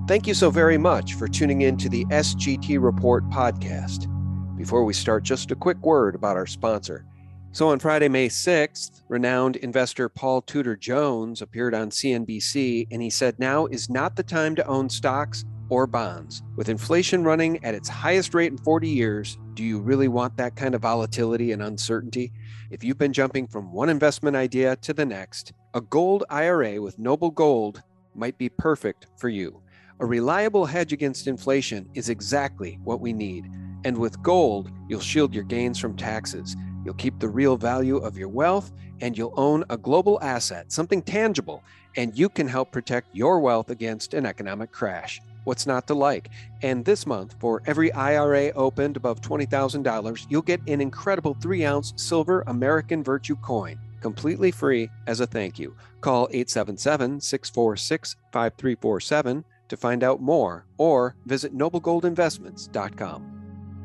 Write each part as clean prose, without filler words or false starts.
Thank you so very much for tuning in to the SGT Report podcast. Before we start, just a quick word about our sponsor. So on Friday, May 6th, renowned investor Paul Tudor Jones appeared on CNBC, and he said now is not the time to own stocks or bonds. With inflation running at its highest rate in 40 years, do you really want that kind of volatility and uncertainty? If you've been jumping from one investment idea to the next, a gold IRA with Noble Gold might be perfect for you. A reliable hedge against inflation is exactly what we need. And with gold, you'll shield your gains from taxes. You'll keep the real value of your wealth, and you'll own a global asset, something tangible, and you can help protect your wealth against an economic crash. What's not to like? And this month, for every IRA opened above $20,000, you'll get an incredible 3-ounce silver American Virtue coin, completely free as a thank you. Call 877-646-5347 to find out more, or visit noblegoldinvestments.com.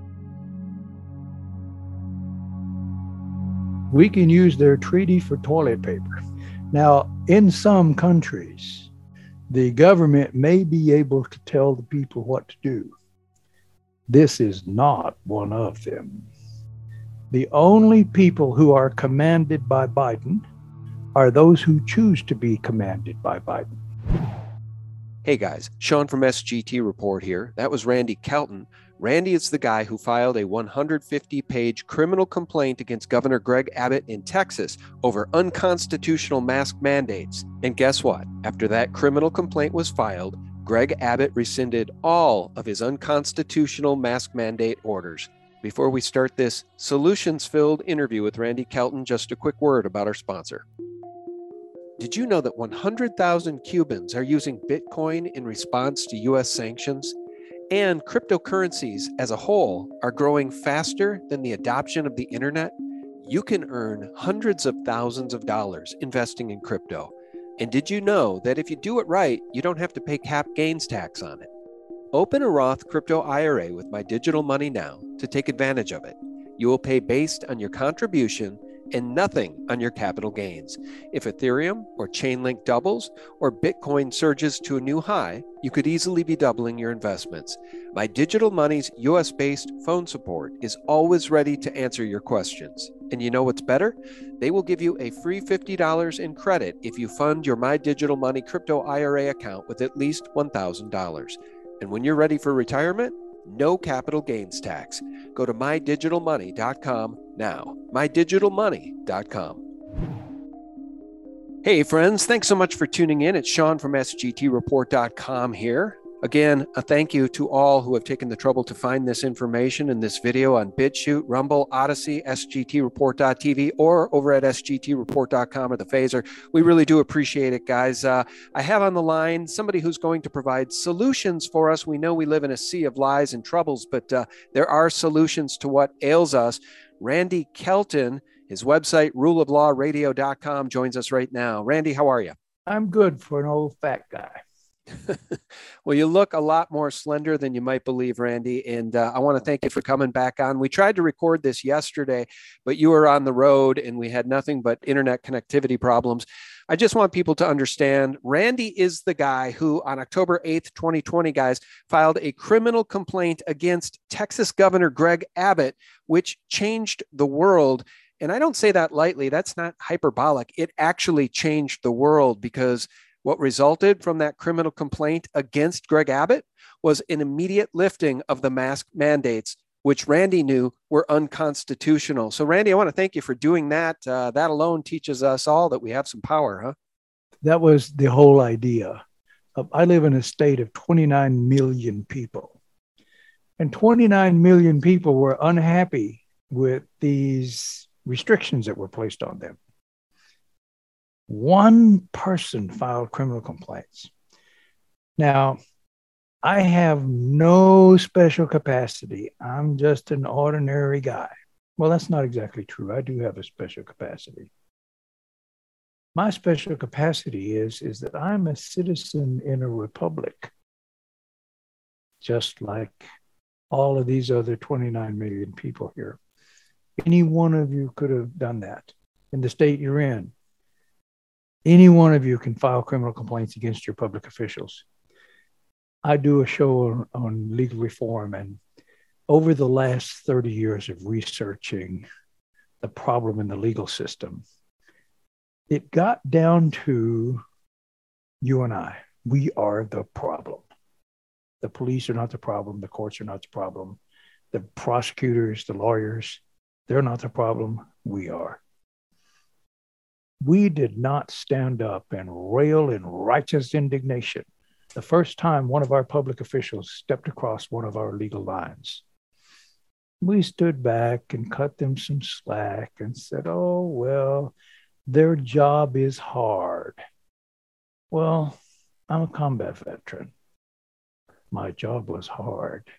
We can use their treaty for toilet paper. Now, in some countries, the government may be able to tell the people what to do. This is not one of them. The only people who are commanded by Biden are those who choose to be commanded by Biden. Hey guys, Sean from SGT Report here. That was Randy Kelton. Randy is the guy who filed a 150-page criminal complaint against Governor Greg Abbott in Texas over unconstitutional mask mandates. And guess what? After that criminal complaint was filed, Greg Abbott rescinded all of his unconstitutional mask mandate orders. Before we start this solutions-filled interview with Randy Kelton, just a quick word about our sponsor. Did you know that 100,000 Cubans are using Bitcoin in response to U.S. sanctions? And cryptocurrencies as a whole are growing faster than the adoption of the internet? You can earn hundreds of thousands of dollars investing in crypto. And did you know that if you do it right, you don't have to pay cap gains tax on it? Open a Roth crypto IRA with My Digital Money now to take advantage of it. You will pay based on your contribution and nothing on your capital gains. If Ethereum or Chainlink doubles or Bitcoin surges to a new high, you could easily be doubling your investments. My Digital Money's US-based phone support is always ready to answer your questions. And you know what's better? They will give you a free $50 in credit if you fund your My Digital Money crypto IRA account with at least $1,000. And when you're ready for retirement, no capital gains tax. Go to mydigitalmoney.com now. mydigitalmoney.com. Hey friends, thanks so much for tuning in. It's Sean from SGTReport.com here. Again, a thank you to all who have taken the trouble to find this information in this video on BitChute, Rumble, Odyssey, SGTReport.tv, or over at SGTReport.com or the Phaser. We really do appreciate it, guys. I have on the line somebody who's going to provide solutions for us. We know we live in a sea of lies and troubles, but there are solutions to what ails us. Randy Kelton, his website, ruleoflawradio.com, joins us right now. Randy, how are you? I'm good for an old fat guy. Well, you look a lot more slender than you might believe, Randy, and I want to thank you for coming back on. We tried to record this yesterday, but you were on the road and we had nothing but internet connectivity problems. I just want people to understand, Randy is the guy who on October 8th, 2020, guys, filed a criminal complaint against Texas Governor Greg Abbott, which changed the world. And I don't say that lightly. That's not hyperbolic. It actually changed the world, because what resulted from that criminal complaint against Greg Abbott was an immediate lifting of the mask mandates, which Randy knew were unconstitutional. So, Randy, I want to thank you for doing that. That alone teaches us all that we have some power, huh? That was the whole idea. I live in a state of 29 million people, and 29 million people were unhappy with these restrictions that were placed on them. One person filed criminal complaints. Now, I have no special capacity. I'm just an ordinary guy. Well, that's not exactly true. I do have a special capacity. My special capacity is that I'm a citizen in a republic, just like all of these other 29 million people here. Any one of you could have done that in the state you're in. Any one of you can file criminal complaints against your public officials. I do a show on legal reform, and over the last 30 years of researching the problem in the legal system, it got down to you and I. We are the problem. The police are not the problem. The courts are not the problem. The prosecutors, the lawyers, they're not the problem. We are. We did not stand up and rail in righteous indignation the first time one of our public officials stepped across one of our legal lines. We stood back and cut them some slack and said, oh, well, their job is hard. Well, I'm a combat veteran. My job was hard.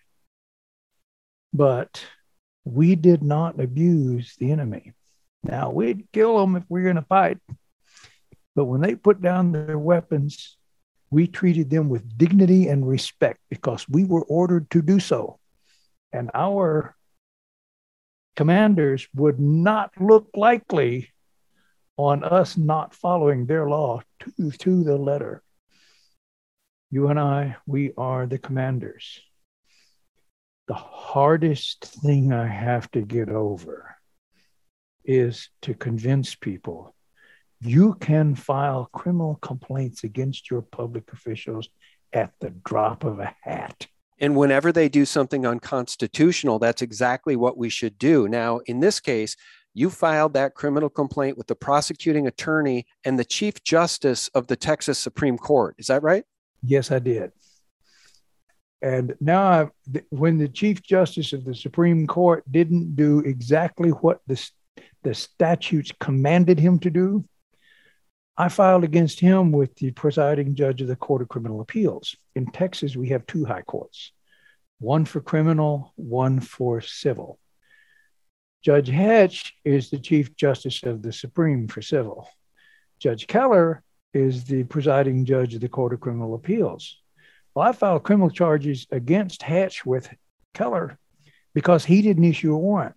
But we did not abuse the enemy. Now, we'd kill them if we were going to fight. But when they put down their weapons, we treated them with dignity and respect because we were ordered to do so. And our commanders would not look likely on us not following their law to the letter. You and I, we are the commanders. The hardest thing I have to get over is to convince people you can file criminal complaints against your public officials at the drop of a hat. And whenever they do something unconstitutional, that's exactly what we should do. Now, in this case, you filed that criminal complaint with the prosecuting attorney and the Chief Justice of the Texas Supreme Court. Is that right? Yes, I did. And now, when the Chief Justice of the Supreme Court didn't do exactly what the statutes commanded him to do, I filed against him with the presiding judge of the Court of Criminal Appeals. In Texas, we have two high courts, one for criminal, one for civil. Judge Hatch is the Chief Justice of the Supreme for civil. Judge Keller is the presiding judge of the Court of Criminal Appeals. Well, I filed criminal charges against Hatch with Keller because he didn't issue a warrant.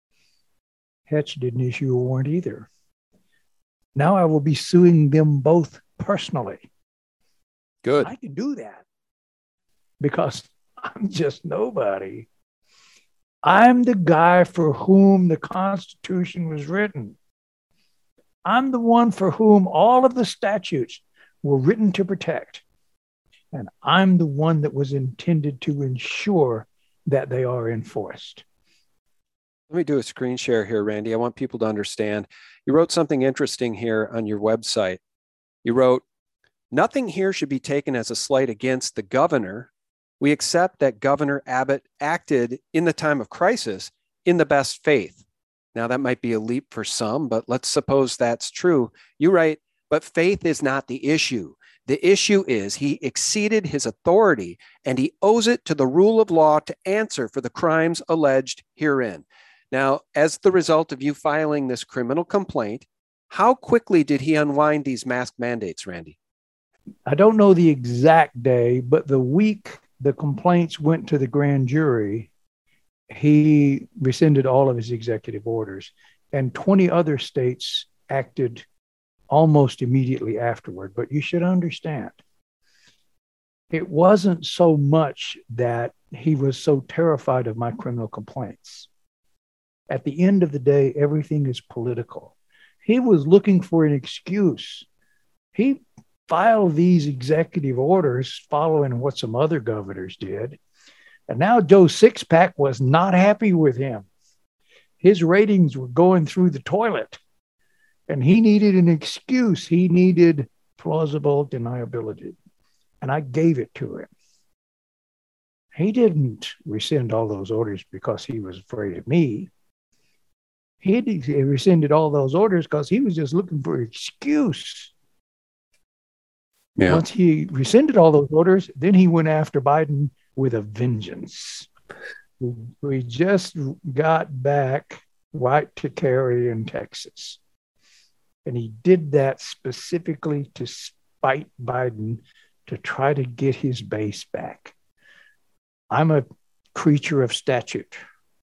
Hatch didn't issue a warrant either. Now I will be suing them both personally. Good. I can do that because I'm just nobody. I'm the guy for whom the Constitution was written. I'm the one for whom all of the statutes were written to protect. And I'm the one that was intended to ensure that they are enforced. Let me do a screen share here, Randy. I want people to understand. You wrote something interesting here on your website. You wrote, nothing here should be taken as a slight against the governor. We accept that Governor Abbott acted in the time of crisis in the best faith. Now, that might be a leap for some, but let's suppose that's true. You write, but faith is not the issue. The issue is he exceeded his authority and he owes it to the rule of law to answer for the crimes alleged herein. Now, as the result of you filing this criminal complaint, how quickly did he unwind these mask mandates, Randy? I don't know the exact day, but the week the complaints went to the grand jury, he rescinded all of his executive orders, and 20 other states acted almost immediately afterward. But you should understand, it wasn't so much that he was so terrified of my criminal complaints. At the end of the day, everything is political. He was looking for an excuse. He filed these executive orders following what some other governors did. And now Joe Sixpack was not happy with him. His ratings were going through the toilet. And he needed an excuse. He needed plausible deniability. And I gave it to him. He didn't rescind all those orders because he was afraid of me. He rescinded all those orders because he was just looking for an excuse. Yeah. Once he rescinded all those orders, then he went after Biden with a vengeance. We just got back right to carry in Texas. And he did that specifically to spite Biden, to try to get his base back. I'm a creature of statute.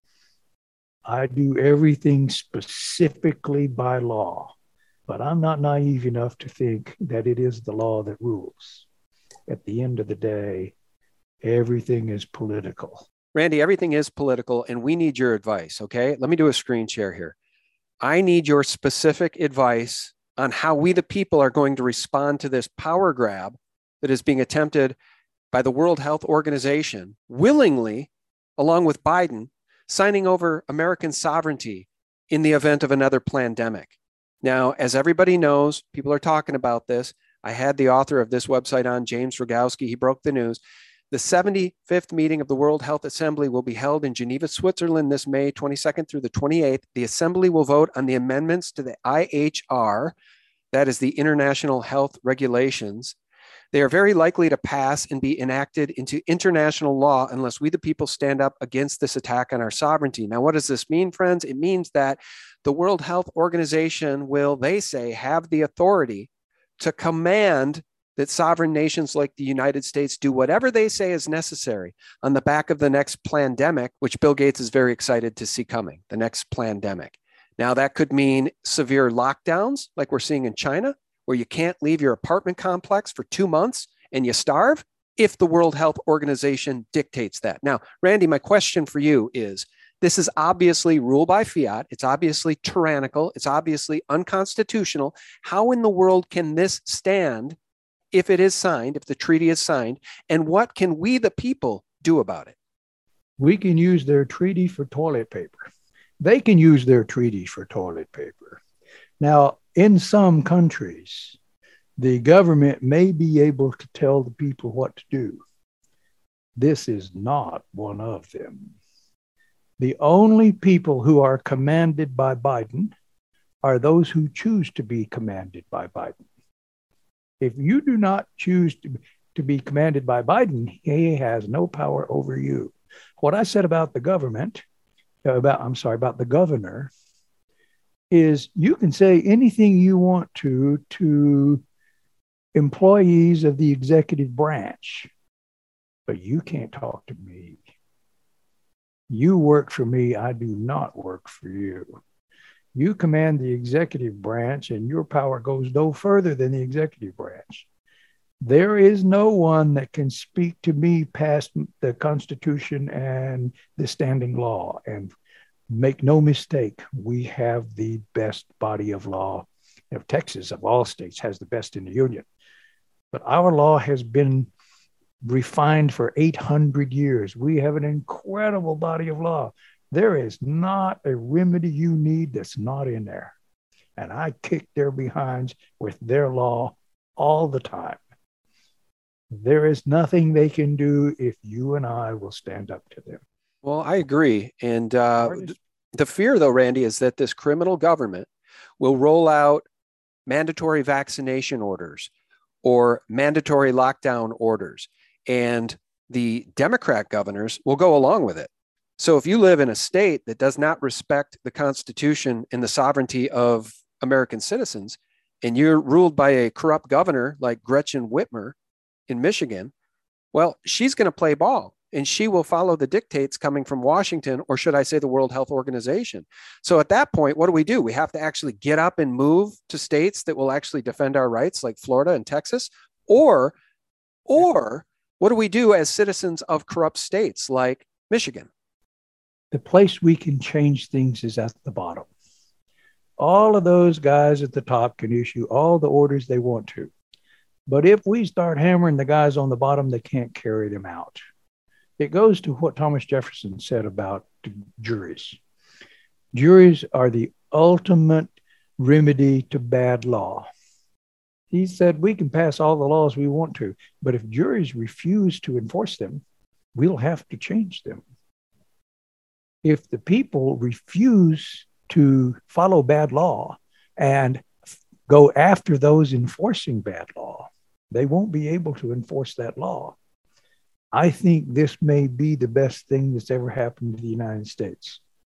I do everything specifically by law, but I'm not naive enough to think that it is the law that rules. At the end of the day, Everything is political. Randy, everything is political, and we need your advice. Okay. Let me do a screen share here. I need your specific advice on how we, the people, are going to respond to this power grab that is being attempted by the World Health Organization willingly, along with Biden, signing over American sovereignty in the event of another pandemic. Now, as everybody knows, people are talking about this. I had the author of this website on, James Rogowski. He broke the news. The 75th meeting of the World Health Assembly will be held in Geneva, Switzerland this May 22nd through the 28th. The Assembly will vote on the amendments to the IHR, that is the International Health Regulations. They are very likely to pass and be enacted into international law unless we, the people, stand up against this attack on our sovereignty. Now, what does this mean, friends? It means that the World Health Organization will, they say, have the authority to command that sovereign nations like the United States do whatever they say is necessary on the back of the next pandemic, which Bill Gates is very excited to see coming, the next pandemic. Now, that could mean severe lockdowns like we're seeing in China, where you can't leave your apartment complex for 2 months and you starve if the World Health Organization dictates that. Now, Randy, my question for you is, this is obviously rule by fiat. It's obviously tyrannical. It's obviously unconstitutional. How in the world can this stand if it is signed, if the treaty is signed, and what can we, the people, do about it? We can use their treaty for toilet paper. They can use their treaty for toilet paper. Now, in some countries, the government may be able to tell the people what to do. This is not one of them. The only people who are commanded by Biden are those who choose to be commanded by Biden. If you do not choose to be commanded by Biden, he has no power over you. What I said about the government, about the governor, is you can say anything you want to employees of the executive branch, but you can't talk to me. You work for me, I do not work for you. You command the executive branch, and your power goes no further than the executive branch. There is no one that can speak to me past the Constitution and the standing law. And make no mistake, we have the best body of law. Texas, of all states, has the best in the union. But our law has been refined for 800 years. We have an incredible body of law. There is not a remedy you need that's not in there. And I kick their behinds with their law all the time. There is nothing they can do if you and I will stand up to them. Well, I agree. And the fear, though, Randy, is that this criminal government will roll out mandatory vaccination orders or mandatory lockdown orders, and the Democrat governors will go along with it. So if you live in a state that does not respect the Constitution and the sovereignty of American citizens, and you're ruled by a corrupt governor like Gretchen Whitmer in Michigan, well, she's going to play ball, and she will follow the dictates coming from Washington, or should I say the World Health Organization. So at that point, what do? We have to actually get up and move to states that will actually defend our rights, like Florida and Texas, or what do we do as citizens of corrupt states like Michigan? The place we can change things is at the bottom. All of those guys at the top can issue all the orders they want to. But if we start hammering the guys on the bottom, they can't carry them out. It goes to what Thomas Jefferson said about juries. Juries are the ultimate remedy to bad law. He said we can pass all the laws we want to, but if juries refuse to enforce them, we'll have to change them. If the people refuse to follow bad law and go after those enforcing bad law, they won't be able to enforce that law. I think this may be the best thing that's ever happened to the United States.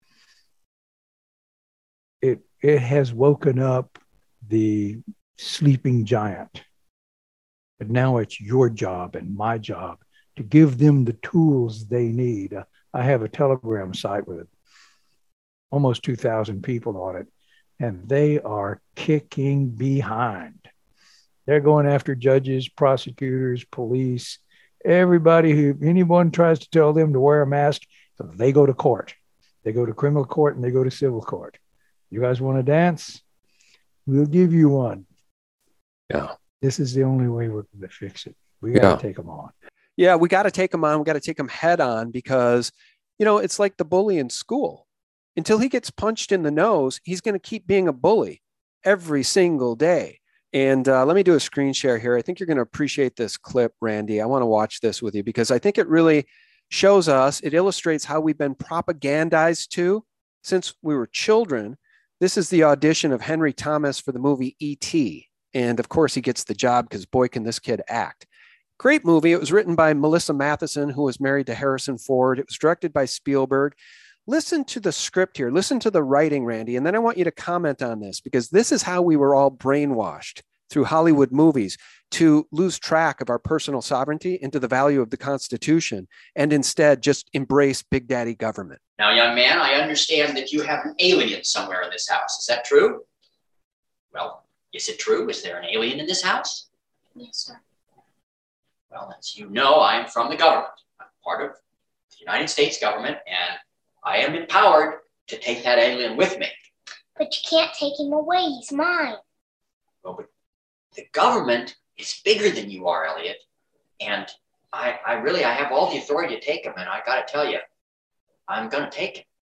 It has woken up the sleeping giant. But now it's your job and my job to give them the tools they need. I have a Telegram site with almost 2,000 people on it, and they are kicking behind. They're going after judges, prosecutors, police, Anyone tries to tell them to wear a mask, they go to court. They go to criminal court and they go to civil court. You guys want to dance? We'll give you one. Yeah. This is the only way we're going to fix it. We got to take them on. Yeah, we got to take them on. We got to take them head on because, it's like the bully in school. Until he gets punched in the nose, he's going to keep being a bully every single day. And let me do a screen share here. I think you're going to appreciate this clip, Randy. I want to watch this with you because I think it really shows us, it illustrates how we've been propagandized to since we were children. This is the audition of Henry Thomas for the movie E.T. And of course, he gets the job because boy, can this kid act. Great movie. It was written by Melissa Matheson, who was married to Harrison Ford. It was directed by Spielberg. Listen to the script here. Listen to the writing, Randy. And then I want you to comment on this because this is how we were all brainwashed through Hollywood movies to lose track of our personal sovereignty and to the value of the Constitution and instead just embrace Big Daddy government. Now, young man, I understand that you have an alien somewhere in this house. Is that true? Well, is it true? Is there an alien in this house? Yes, sir. Well, as you know, I am from the government. I'm part of the United States government, and I am empowered to take that alien with me. But you can't take him away. He's mine. Well, but the government is bigger than you are, Elliot. And I have all the authority to take him, and I got to tell you, I'm going to take him.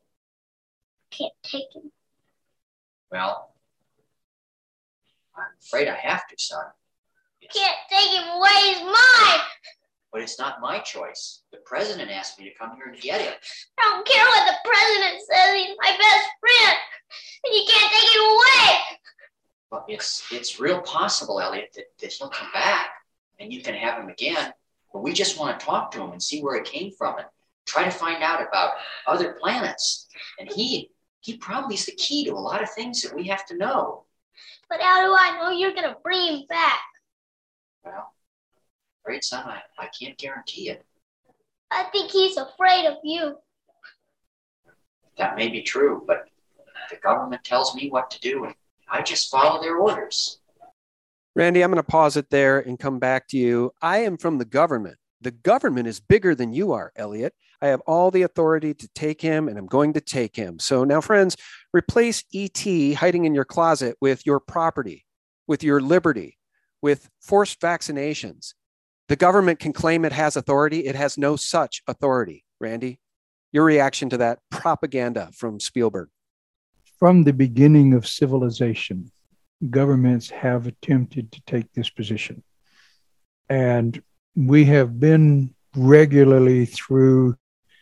Can't take him. Well, I'm afraid I have to, son. Can't take him away. He's mine. But it's not my choice. The president asked me to come here and get him. I don't care what the president says. He's my best friend. And you can't take him away. Well, it's real possible, Elliot, that he'll come back and you can have him again. But we just want to talk to him and see where it came from and try to find out about other planets. And he probably is the key to a lot of things that we have to know. But how do I know you're going to bring him back? Well, afraid, son, I can't guarantee it. I think he's afraid of you. That may be true, but the government tells me what to do, and I just follow their orders. Randy, I'm going to pause it there and come back to you. I am from the government. The government is bigger than you are, Elliot. I have all the authority to take him, and I'm going to take him. So now, friends, replace E.T. hiding in your closet with your property, with your liberty, with forced vaccinations. The government can claim it has authority. It has no such authority. Randy, your reaction to that propaganda from Spielberg? From the beginning of civilization, governments have attempted to take this position. And we have been regularly through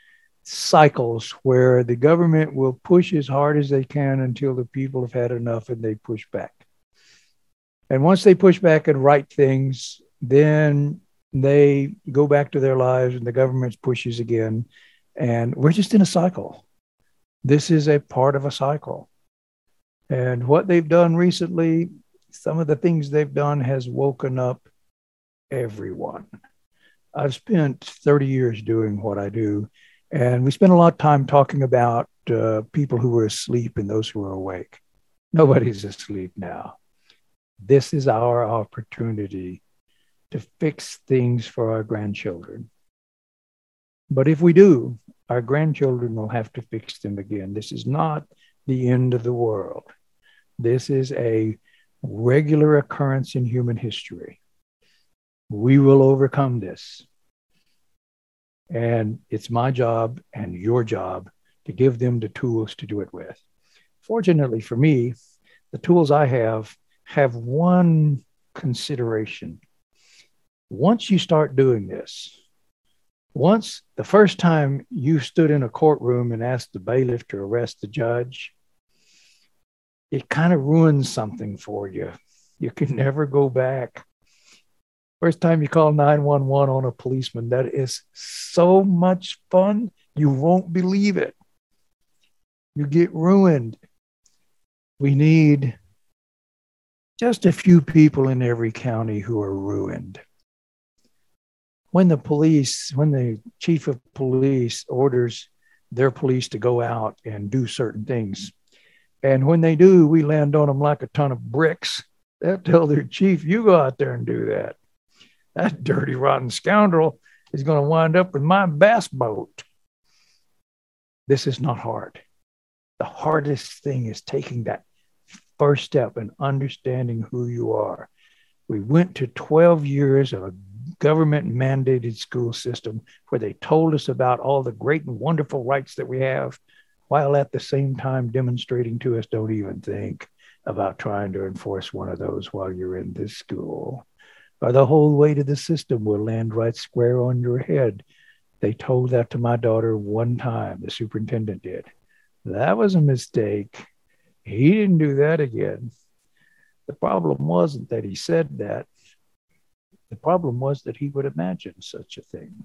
cycles where the government will push as hard as they can until the people have had enough and they push back. And once they push back and right things, then they go back to their lives and the government pushes again. And we're just in a cycle. This is a part of a cycle. And what they've done recently, some of the things they've done has woken up everyone. I've spent 30 years doing what I do. And we spend a lot of time talking about people who were asleep and those who are awake. Nobody's asleep now. This is our opportunity to fix things for our grandchildren. But if we do, our grandchildren will have to fix them again. This is not the end of the world. This is a regular occurrence in human history. We will overcome this. And it's my job and your job to give them the tools to do it with. Fortunately for me, the tools I have one consideration. Once you start doing this, once the first time you stood in a courtroom and asked the bailiff to arrest the judge, it kind of ruins something for you. You can never go back. First time you call 911 on a policeman, that is so much fun. You won't believe it. You get ruined. We need just a few people in every county who are ruined. When the chief of police orders their police to go out and do certain things, and when they do, we land on them like a ton of bricks. They'll tell their chief, you go out there and do that. That dirty, rotten scoundrel is going to wind up with my bass boat. This is not hard. The hardest thing is taking that first step and understanding who you are. We went to 12 years of a government mandated school system where they told us about all the great and wonderful rights that we have, while at the same time demonstrating to us, don't even think about trying to enforce one of those while you're in this school, or the whole weight of the system will land right square on your head. They told that to my daughter one time, the superintendent did. That was a mistake. He didn't do that again. The problem wasn't that he said that. The problem was that he would imagine such a thing.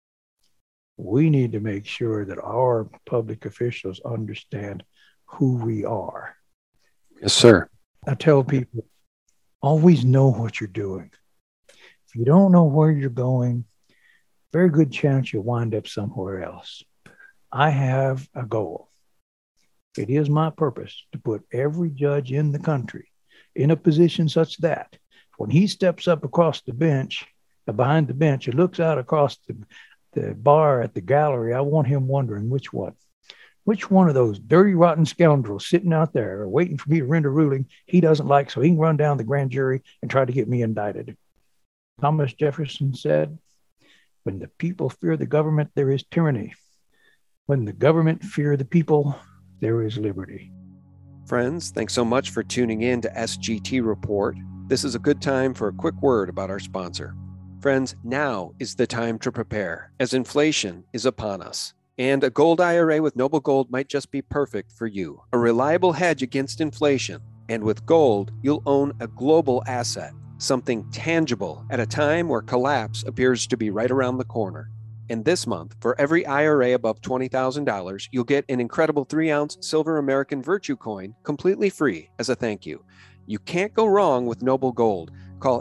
We need to make sure that our public officials understand who we are. Yes, sir. I tell people, always know what you're doing. If you don't know where you're going, very good chance you'll wind up somewhere else. I have a goal. It is my purpose to put every judge in the country in a position such that when he steps up across the bench, behind the bench, and looks out across the bar at the gallery, I want him wondering which one of those dirty, rotten scoundrels sitting out there waiting for me to render a ruling he doesn't like so he can run down the grand jury and try to get me indicted. Thomas Jefferson said, when the people fear the government, there is tyranny. When the government fear the people, there is liberty. Friends, thanks so much for tuning in to SGT Report. This is a good time for a quick word about our sponsor. Friends, now is the time to prepare, as inflation is upon us. And a gold IRA with Noble Gold might just be perfect for you. A reliable hedge against inflation. And with gold, you'll own a global asset, something tangible at a time where collapse appears to be right around the corner. And this month, for every IRA above $20,000, you'll get an incredible 3-ounce silver American Virtue coin completely free as a thank you. You can't go wrong with Noble Gold. Call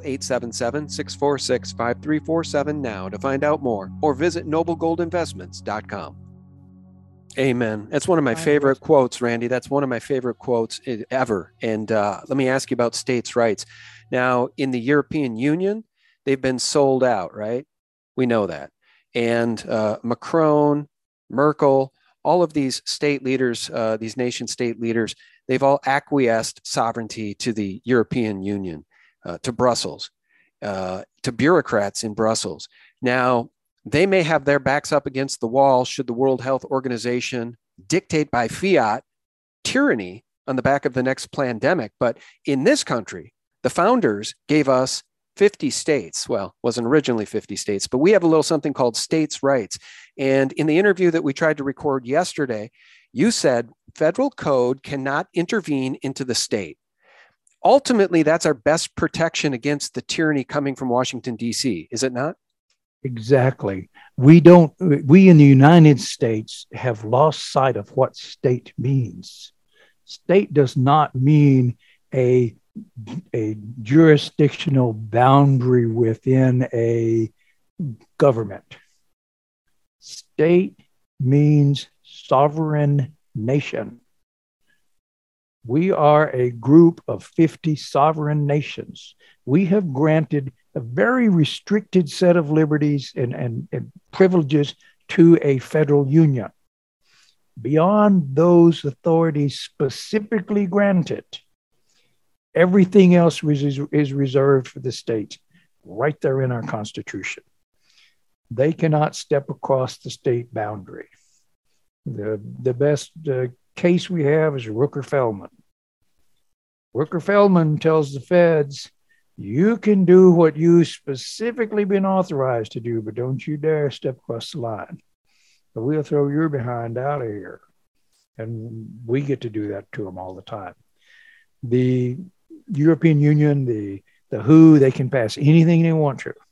877-646-5347 now to find out more, or visit noblegoldinvestments.com. Amen. That's one of my favorite quotes, Randy. That's one of my favorite quotes ever. And let me ask you about states' rights. Now, in the European Union, they've been sold out, right? We know that. And Macron, Merkel, all of these state leaders, these nation state leaders, they've all acquiesced sovereignty to the European Union, to Brussels, to bureaucrats in Brussels. Now, they may have their backs up against the wall should the World Health Organization dictate by fiat tyranny on the back of the next pandemic. But in this country, the founders gave us 50 states. Well, wasn't originally 50 states, but we have a little something called states' rights. And in the interview that we tried to record yesterday, you said federal code cannot intervene into the state. Ultimately, that's our best protection against the tyranny coming from Washington, D.C., is it not? Exactly. We in the United States have lost sight of what state means. State does not mean a jurisdictional boundary within a government. State means sovereign nation. We are a group of 50 sovereign nations. We have granted a very restricted set of liberties and privileges to a federal union. Beyond those authorities specifically granted, everything else is reserved for the states, right there in our Constitution. They cannot step across the state boundary. The best case we have is Rooker-Feldman. Rooker-Feldman tells the feds, you can do what you specifically been authorized to do, but don't you dare step across the line. But we'll throw your behind out of here. And we get to do that to them all the time. The European Union, the WHO, they can pass anything they want to.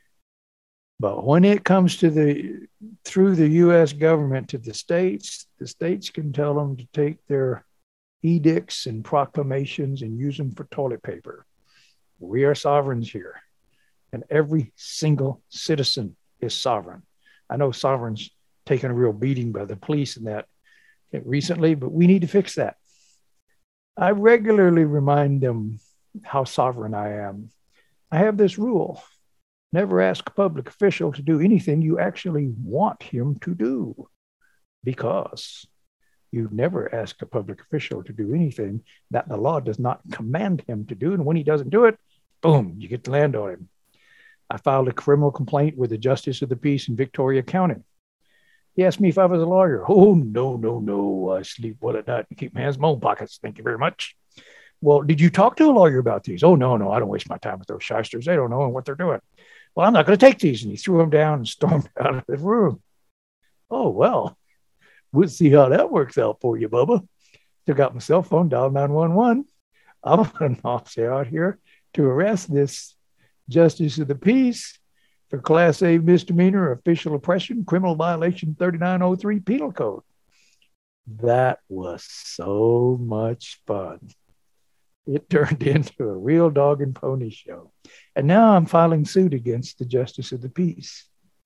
But when it comes to through the U.S. government to the states can tell them to take their edicts and proclamations and use them for toilet paper. We are sovereigns here, and every single citizen is sovereign. I know sovereigns taken a real beating by the police and that recently, but we need to fix that. I regularly remind them how sovereign I am. I have this rule. Never ask a public official to do anything you actually want him to do, because you never ask a public official to do anything that the law does not command him to do. And when he doesn't do it, boom, you get to land on him. I filed a criminal complaint with the Justice of the Peace in Victoria County. He asked me if I was a lawyer. Oh, no. I sleep well at night and keep my hands in my own pockets. Thank you very much. Well, did you talk to a lawyer about these? Oh, no. I don't waste my time with those shysters. They don't know what they're doing. Well, I'm not going to take these. And he threw them down and stormed out of the room. Oh, well, we'll see how that works out for you, Bubba. Took out my cell phone, dialed 911. I'm on an officer out here to arrest this Justice of the Peace for Class A misdemeanor, official oppression, criminal violation 3903 Penal Code. That was so much fun. It turned into a real dog and pony show. And now I'm filing suit against the Justice of the Peace.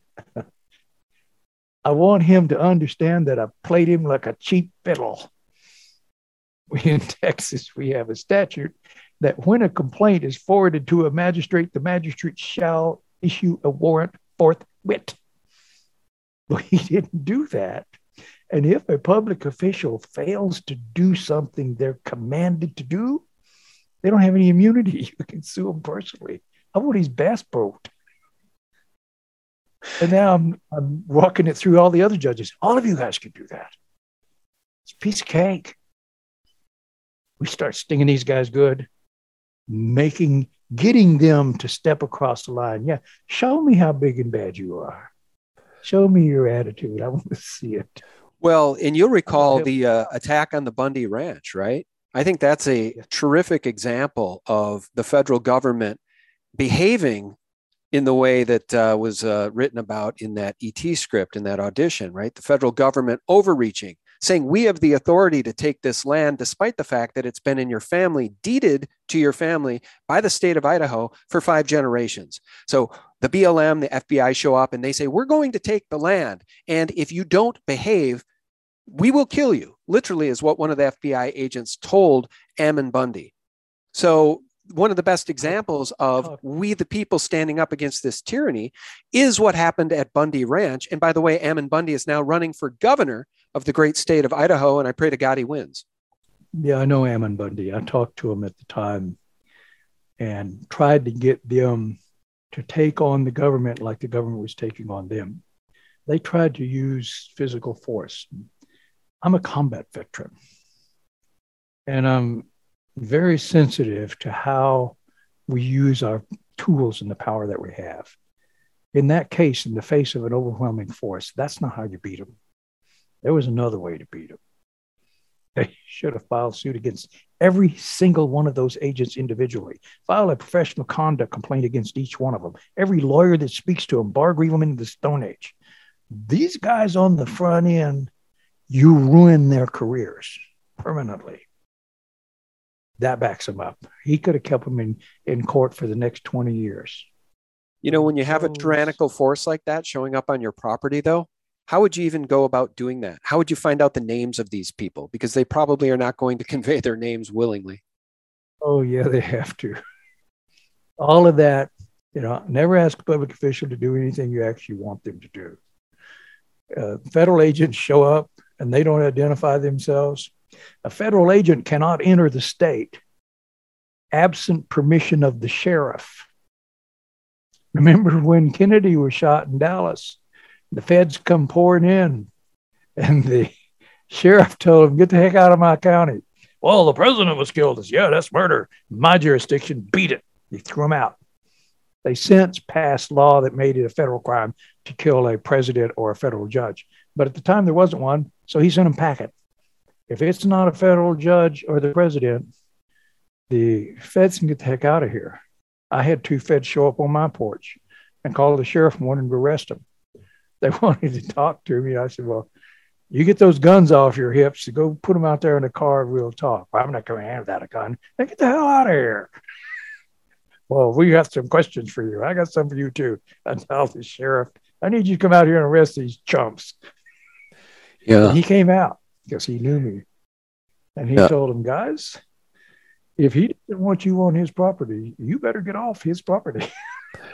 I want him to understand that I played him like a cheap fiddle. In Texas, we have a statute that when a complaint is forwarded to a magistrate, the magistrate shall issue a warrant forthwith. But he didn't do that. And if a public official fails to do something they're commanded to do, they don't have any immunity. You can sue them personally. I want his bass boat. And now I'm walking it through all the other judges. All of you guys can do that. It's a piece of cake. We start stinging these guys good, getting them to step across the line. Yeah, show me how big and bad you are. Show me your attitude. I want to see it. Well, and you'll recall the attack on the Bundy Ranch, right? I think that's a terrific example of the federal government behaving in the way that was written about in that ET script, in that audition, right? The federal government overreaching, saying we have the authority to take this land despite the fact that it's been in your family, deeded to your family by the state of Idaho for 5 generations. So the BLM, the FBI show up and they say, we're going to take the land. And if you don't behave, we will kill you, literally is what one of the FBI agents told Ammon Bundy. So one of the best examples of we the people standing up against this tyranny is what happened at Bundy Ranch. And by the way, Ammon Bundy is now running for governor of the great state of Idaho, and I pray to God he wins. Yeah, I know Ammon Bundy. I talked to him at the time and tried to get them to take on the government like the government was taking on them. They tried to use physical force. I'm a combat veteran, and I'm very sensitive to how we use our tools and the power that we have. In that case, in the face of an overwhelming force, that's not how you beat them. There was another way to beat them. They should have filed suit against every single one of those agents individually. File a professional conduct complaint against each one of them. Every lawyer that speaks to them, bar grieve them into the Stone Age. These guys on the front end, you ruin their careers permanently. That backs him up. He could have kept him in court for the next 20 years. You know, when you have a tyrannical force like that showing up on your property, though, how would you even go about doing that? How would you find out the names of these people? Because they probably are not going to convey their names willingly. Oh, yeah, they have to. All of that, never ask a public official to do anything you actually want them to do. Federal agents show up and they don't identify themselves. A federal agent cannot enter the state absent permission of the sheriff. Remember when Kennedy was shot in Dallas? The feds come pouring in and the sheriff told him, get the heck out of my county. Well, the president was killed. Yeah, that's murder. My jurisdiction, beat it. He threw him out. They since passed law that made it a federal crime to kill a president or a federal judge. But at the time, there wasn't one, so he sent him packing. If it's not a federal judge or the president, the feds can get the heck out of here. I had 2 feds show up on my porch and call the sheriff and wanted to arrest him. They wanted to talk to me. I said, well, you get those guns off your hips, go put them out there in the car and we'll talk. Well, I'm not going to have that a gun. Then get the hell out of here. Well, we got some questions for you. I got some for you too. I tell the sheriff, I need you to come out here and arrest these chumps. Yeah. And he came out because he knew me. And he told them, guys, if he didn't want you on his property, you better get off his property.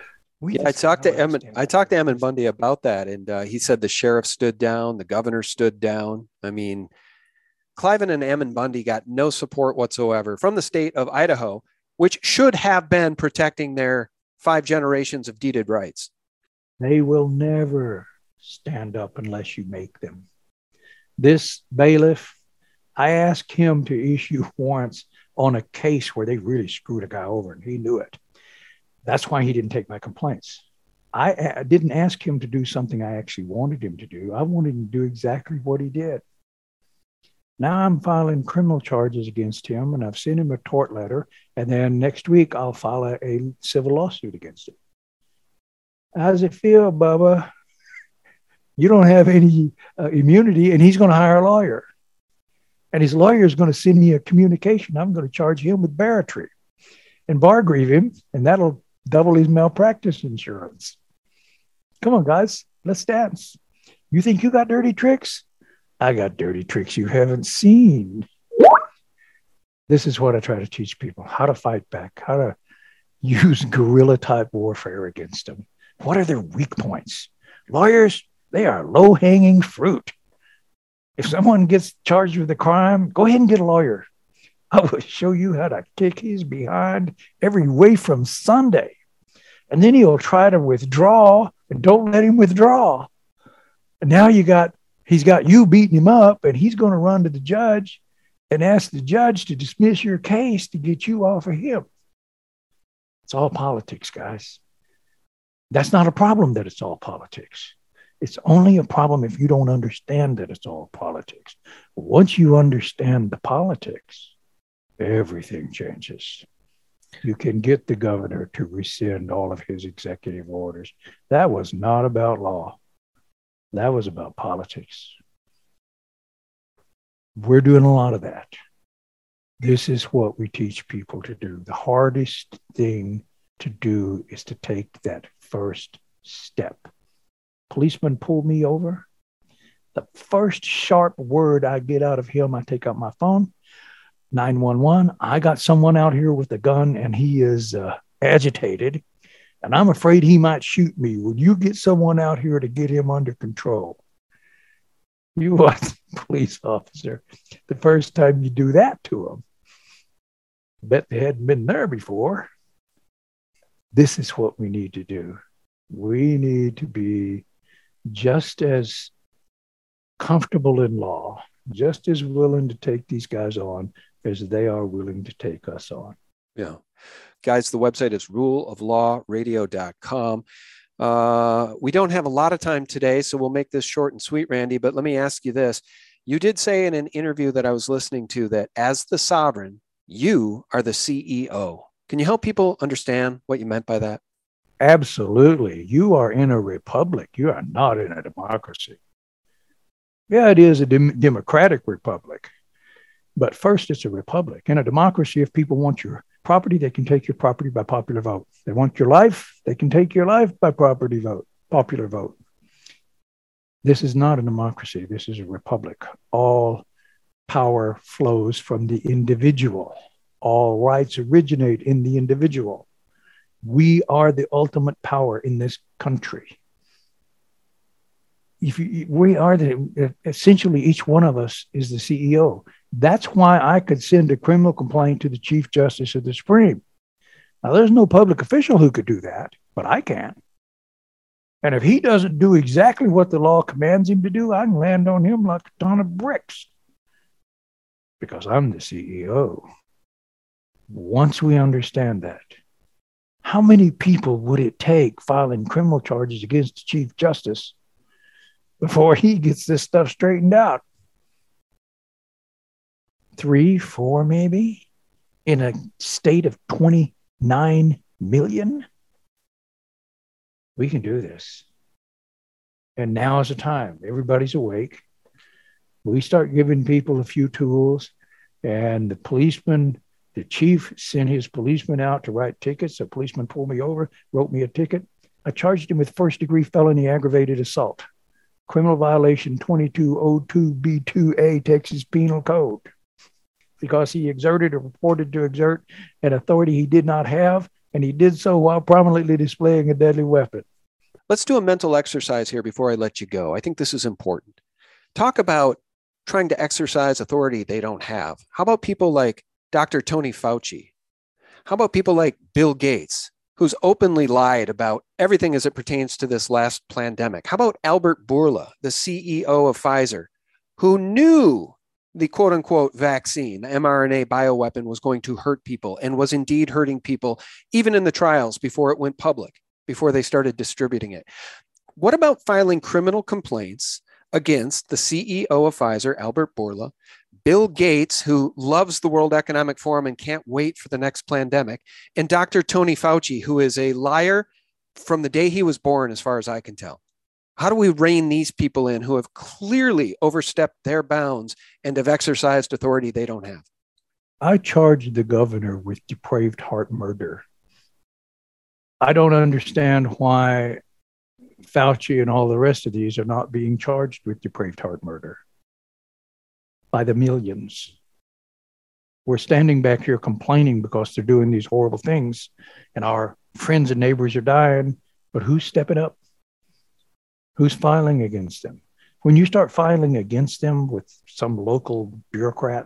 Yeah, I talked to Emmett Bundy about that, and he said the sheriff stood down, the governor stood down. I mean, Cliven and Ammon Bundy got no support whatsoever from the state of Idaho, which should have been protecting their 5 generations of deeded rights. They will never stand up unless you make them. This bailiff, I asked him to issue warrants on a case where they really screwed a guy over, and he knew it. That's why he didn't take my complaints. I didn't ask him to do something I actually wanted him to do. I wanted him to do exactly what he did. Now I'm filing criminal charges against him, and I've sent him a tort letter, and then next week I'll file a civil lawsuit against him. How does it feel, Bubba? You don't have any immunity, and he's going to hire a lawyer. And his lawyer is going to send me a communication. I'm going to charge him with barratry and bar grieve him, and that'll double his malpractice insurance. Come on, guys, let's dance. You think you got dirty tricks? I got dirty tricks you haven't seen. This is what I try to teach people, how to fight back, how to use guerrilla type warfare against them. What are their weak points? Lawyers, they are low-hanging fruit. If someone gets charged with a crime, go ahead and get a lawyer. I will show you how to kick his behind every way from Sunday. And then he'll try to withdraw, and don't let him withdraw. And now he's got you beating him up, and he's going to run to the judge and ask the judge to dismiss your case to get you off of him. It's all politics, guys. That's not a problem that it's all politics. It's only a problem if you don't understand that it's all politics. Once you understand the politics, everything changes. You can get the governor to rescind all of his executive orders. That was not about law. That was about politics. We're doing a lot of that. This is what we teach people to do. The hardest thing to do is to take that first step. Policeman pulled me over. The first sharp word I get out of him, I take out my phone. 911. I got someone out here with a gun, and he is agitated, and I'm afraid he might shoot me. Would you get someone out here to get him under control? You what, police officer? The first time you do that to them, bet they hadn't been there before. This is what we need to do. We need to be just as comfortable in law, just as willing to take these guys on as they are willing to take us on. Yeah. Guys, the website is ruleoflawradio.com. We don't have a lot of time today, so we'll make this short and sweet, Randy, but let me ask you this. You did say in an interview that I was listening to that as the sovereign, you are the CEO. Can you help people understand what you meant by that? Absolutely. You are in a republic. You are not in a democracy. Yeah, it is a democratic republic. But first, it's a republic. In a democracy, if people want your property, they can take your property by popular vote. They want your life, they can take your life by popular vote. This is not a democracy. This is a republic. All power flows from the individual. All rights originate in the individual. We are the ultimate power in this country. Essentially, each one of us is the CEO. That's why I could send a criminal complaint to the Chief Justice of the Supreme. Now, there's no public official who could do that, but I can. And if he doesn't do exactly what the law commands him to do, I can land on him like a ton of bricks because I'm the CEO. Once we understand that, how many people would it take filing criminal charges against the Chief Justice before he gets this stuff straightened out? 3, 4, maybe, in a state of 29 million? We can do this. And now is the time. Everybody's awake. We start giving people a few tools, and the chief sent his policeman out to write tickets. A policeman pulled me over, wrote me a ticket. I charged him with first-degree felony aggravated assault, criminal violation 2202B2A Texas Penal Code, because he exerted or purported to exert an authority he did not have And he did so while prominently displaying a deadly weapon. Let's do a mental exercise here before I let you go. I think this is important. Talk about trying to exercise authority they don't have. How about people like Dr. Tony Fauci? How about people like Bill Gates, who's openly lied about everything as it pertains to this last pandemic? How about Albert Bourla, the CEO of Pfizer, who knew the quote unquote vaccine, the mRNA bioweapon, was going to hurt people and was indeed hurting people, even in the trials before it went public, before they started distributing it? What about filing criminal complaints against the CEO of Pfizer, Albert Bourla, Bill Gates, who loves the World Economic Forum and can't wait for the next pandemic, and Dr. Tony Fauci, who is a liar from the day he was born, as far as I can tell? How do we rein these people in who have clearly overstepped their bounds and have exercised authority they don't have? I charged the governor with depraved heart murder. I don't understand why Fauci and all the rest of these are not being charged with depraved heart murder by the millions. We're standing back here complaining because they're doing these horrible things and our friends and neighbors are dying, but who's stepping up? Who's filing against them? When you start filing against them with some local bureaucrat,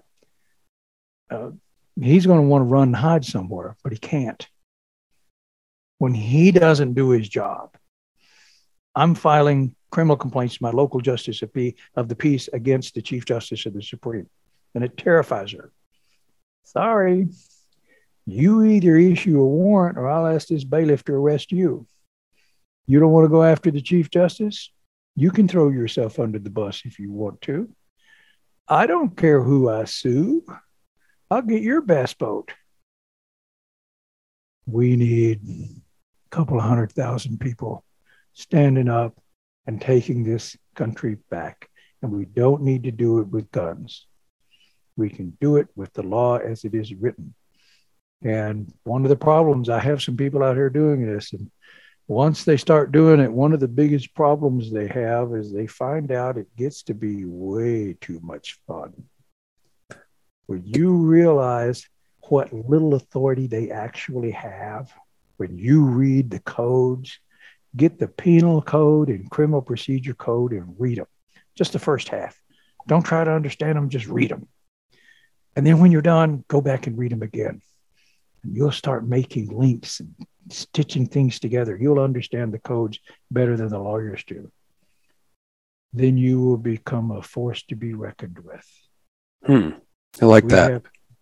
he's going to want to run and hide somewhere, but he can't. When he doesn't do his job, I'm filing criminal complaints to my local justice of the peace against the Chief Justice of the Supreme. And it terrifies her. Sorry, you either issue a warrant or I'll ask this bailiff to arrest you. You don't want to go after the Chief Justice? You can throw yourself under the bus if you want to. I don't care who I sue. I'll get your best boat. We need a couple of 100,000 people standing up and taking this country back. And we don't need to do it with guns. We can do it with the law as it is written. And one of the problems, I have some people out here doing this, and once they start doing it, one of the biggest problems they have is they find out it gets to be way too much fun. When you realize what little authority they actually have, when you read the codes, get the penal code and criminal procedure code and read them. Just the first half. Don't try to understand them, just read them. And then when you're done, go back and read them again. And you'll start making links and stitching things together. You'll understand the codes better than the lawyers do. Then you will become a force to be reckoned with. I like that.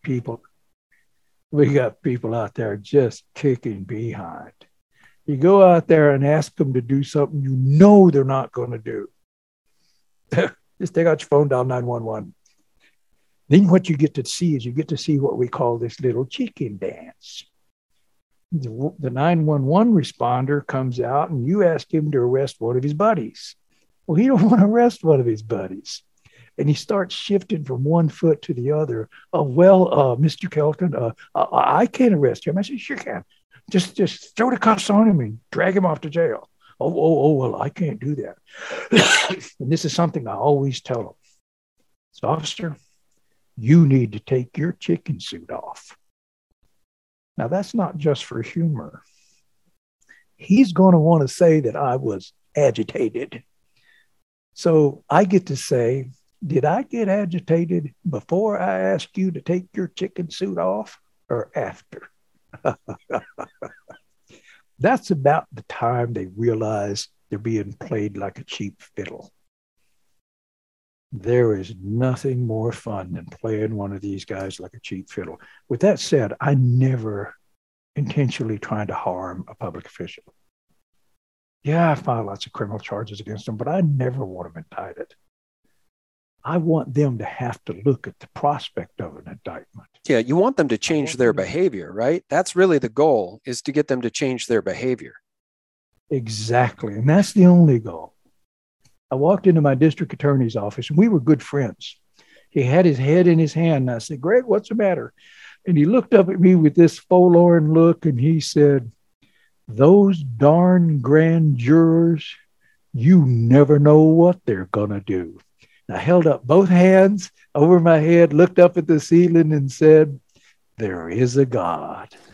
We got people out there just kicking behind. You go out there and ask them to do something you know they're not going to do. Just take out your phone, dial 911. Then what you get to see is you get to see what we call this little chicken dance. The 911 responder comes out and you ask him to arrest one of his buddies. Well, he don't want to arrest one of his buddies. And he starts shifting from one foot to the other. Mr. Kelton, I can't arrest him. I said, sure can. Just throw the cuffs on him and drag him off to jail. Well, I can't do that. And this is something I always tell them. So, officer, you need to take your chicken suit off. Now, that's not just for humor. He's going to want to say that I was agitated. So I get to say, did I get agitated before I asked you to take your chicken suit off or after? That's about the time they realize they're being played like a cheap fiddle. There is nothing more fun than playing one of these guys like a cheap fiddle. With that said, I never intentionally tried to harm a public official. Yeah, I filed lots of criminal charges against them, but I never want them indicted. I want them to have to look at the prospect of an indictment. Yeah, you want them to change their behavior, right? That's really the goal, is to get them to change their behavior. Exactly, and that's the only goal. I walked into my district attorney's office, and we were good friends. He had his head in his hand, and I said, Greg, what's the matter? And he looked up at me with this forlorn look, and he said, those darn grand jurors, you never know what they're going to do. And I held up both hands over my head, looked up at the ceiling, and said, there is a God.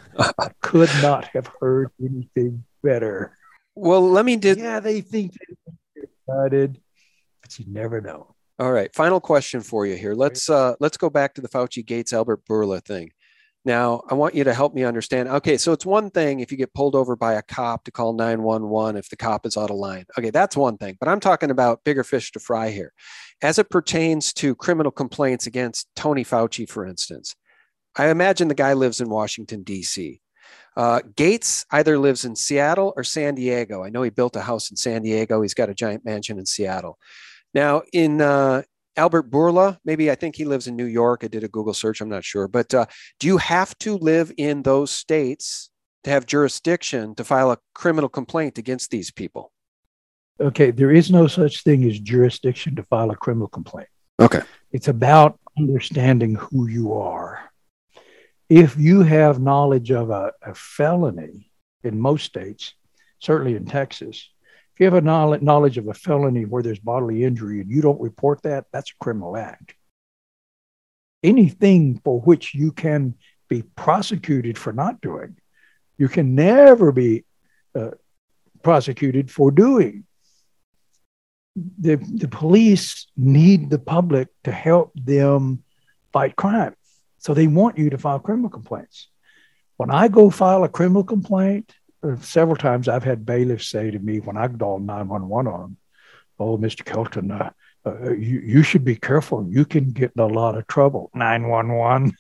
I could not have heard anything better. Well, let me do. Yeah, they think they're excited, but you never know. All right. Final question for you here. Let's go back to the Fauci Gates Albert Bourla thing. Now, I want you to help me understand. Okay, so it's one thing if you get pulled over by a cop to call 911 if the cop is out of line. Okay, that's one thing. But I'm talking about bigger fish to fry here. As it pertains to criminal complaints against Tony Fauci, for instance, I imagine the guy lives in Washington, D.C. Gates either lives in Seattle or San Diego. I know he built a house in San Diego. He's got a giant mansion in Seattle. Now, in Albert Bourla, maybe I think he lives in New York. I did a Google search. I'm not sure. But do you have to live in those states to have jurisdiction to file a criminal complaint against these people? Okay, there is no such thing as jurisdiction to file a criminal complaint. Okay. It's about understanding who you are. If you have knowledge of a felony in most states, certainly in Texas, if you have a knowledge of a felony where there's bodily injury and you don't report that, that's a criminal act. Anything for which you can be prosecuted for not doing, you can never be prosecuted for doing. The police need the public to help them fight crime. So they want you to file criminal complaints. When I go file a criminal complaint, several times I've had bailiffs say to me when I call 911 on them, "Oh, Mr. Kelton, you should be careful. You can get in a lot of trouble." 911.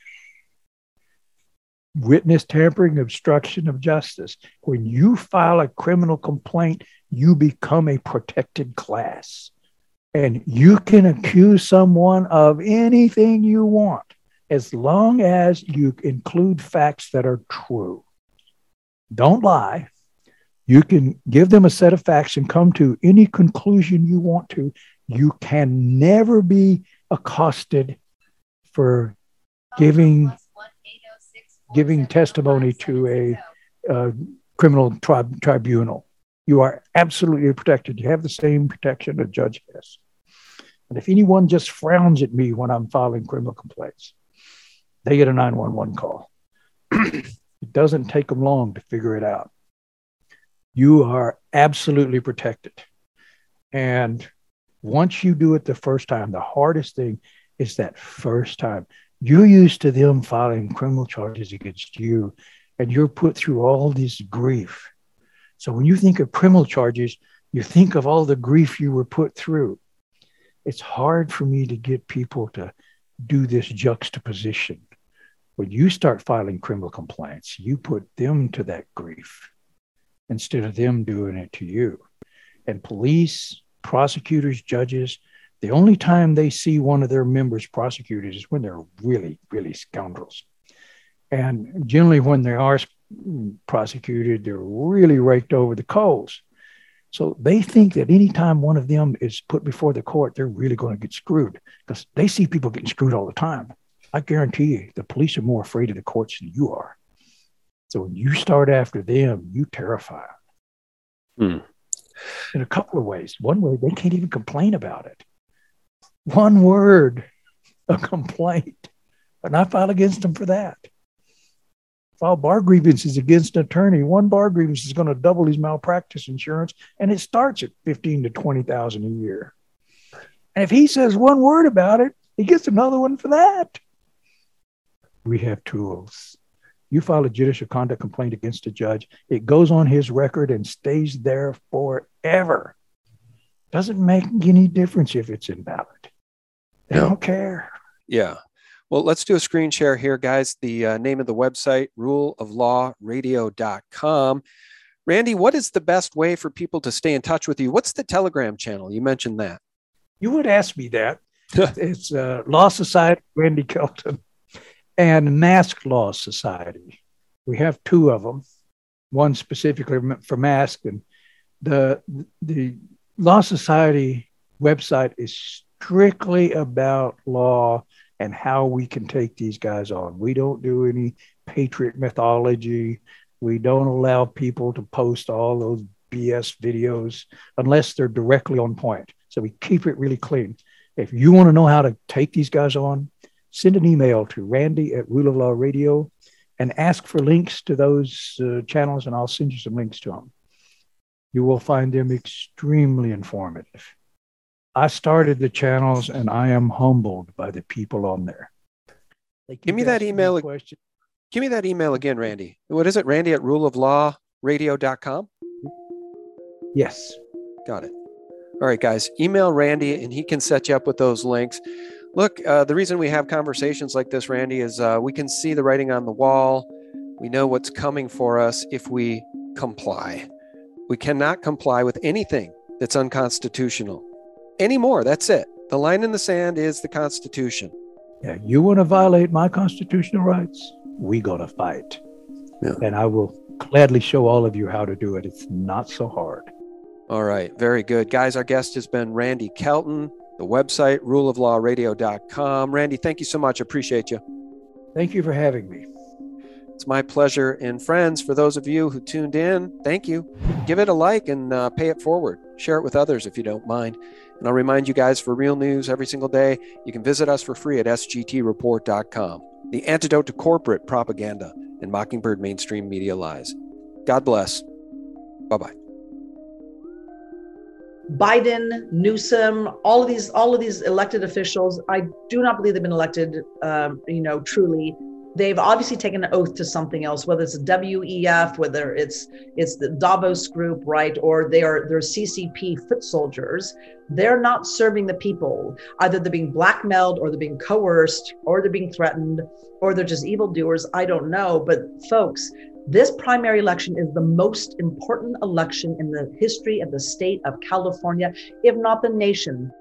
Witness tampering, obstruction of justice. When you file a criminal complaint, you become a protected class. And you can accuse someone of anything you want, as long as you include facts that are true. Don't lie. You can give them a set of facts and come to any conclusion you want to. You can never be accosted for giving testimony to a criminal tribunal. You are absolutely protected. You have the same protection a judge has. And if anyone just frowns at me when I'm filing criminal complaints, they get a 911 call. It doesn't take them long to figure it out. You are absolutely protected. And once you do it the first time, the hardest thing is that first time. You're used to them filing criminal charges against you, and you're put through all this grief. So when you think of criminal charges, you think of all the grief you were put through. It's hard for me to get people to do this juxtaposition. When you start filing criminal complaints, you put them to that grief instead of them doing it to you. And police, prosecutors, judges, the only time they see one of their members prosecuted is when they're really, really scoundrels. And generally when they are prosecuted, they're really raked over the coals. So they think that anytime one of them is put before the court, they're really going to get screwed because they see people getting screwed all the time. I guarantee you, the police are more afraid of the courts than you are. So when you start after them, you terrify them. In a couple of ways. One way, they can't even complain about it. One word, a complaint, and I file against them for that. File bar grievances against an attorney. One bar grievance is going to double his malpractice insurance, and it starts at $15,000 to $20,000 a year. And if he says one word about it, he gets another one for that. We have tools. You file a judicial conduct complaint against a judge, it goes on his record and stays there forever. Doesn't make any difference if it's invalid. They don't care. Yeah. Well, let's do a screen share here, guys. The name of the website, ruleoflawradio.com. Randy, what is the best way for people to stay in touch with you? What's the Telegram channel? You mentioned that. You would ask me that. It's Law Society, Randy Kelton, and Mask Law Society. We have two of them, one specifically for mask. And the Law Society website is strictly about law and how we can take these guys on. We don't do any patriot mythology. We don't allow people to post all those BS videos unless they're directly on point. So we keep it really clean. If you want to know how to take these guys on, send an email to Randy at Rule of Law Radio, and ask for links to those channels, and I'll send you some links to them. You will find them extremely informative. I started the channels, and I am humbled by the people on there. Give me that email. Give me that email again, Randy. What is it? Randy at ruleoflawradio.com? Yes. Got it. All right, guys, email Randy and he can set you up with those links. Look, the reason we have conversations like this, Randy, is we can see the writing on the wall. We know what's coming for us if we comply. We cannot comply with anything that's unconstitutional anymore. That's it. The line in the sand is the Constitution. Yeah, you want to violate my constitutional rights? We're going to fight. Yeah. And I will gladly show all of you how to do it. It's not so hard. All right. Very good. Guys, our guest has been Randy Kelton, the website, ruleoflawradio.com. Randy, thank you so much. I appreciate you. Thank you for having me. It's my pleasure. And friends, for those of you who tuned in, thank you. Give it a like and pay it forward. Share it with others if you don't mind. And I'll remind you guys, for real news every single day, you can visit us for free at sgtreport.com. The antidote to corporate propaganda and Mockingbird mainstream media lies. God bless. Bye-bye. Biden, Newsom, all of these elected officials, I do not believe they've been elected, truly. They've obviously taken an oath to something else, whether it's WEF, whether it's the Davos group, right? Or they're CCP foot soldiers. They're not serving the people. Either they're being blackmailed, or they're being coerced, or they're being threatened, or they're just evildoers. I don't know. But folks, this primary election is the most important election in the history of the state of California, if not the nation.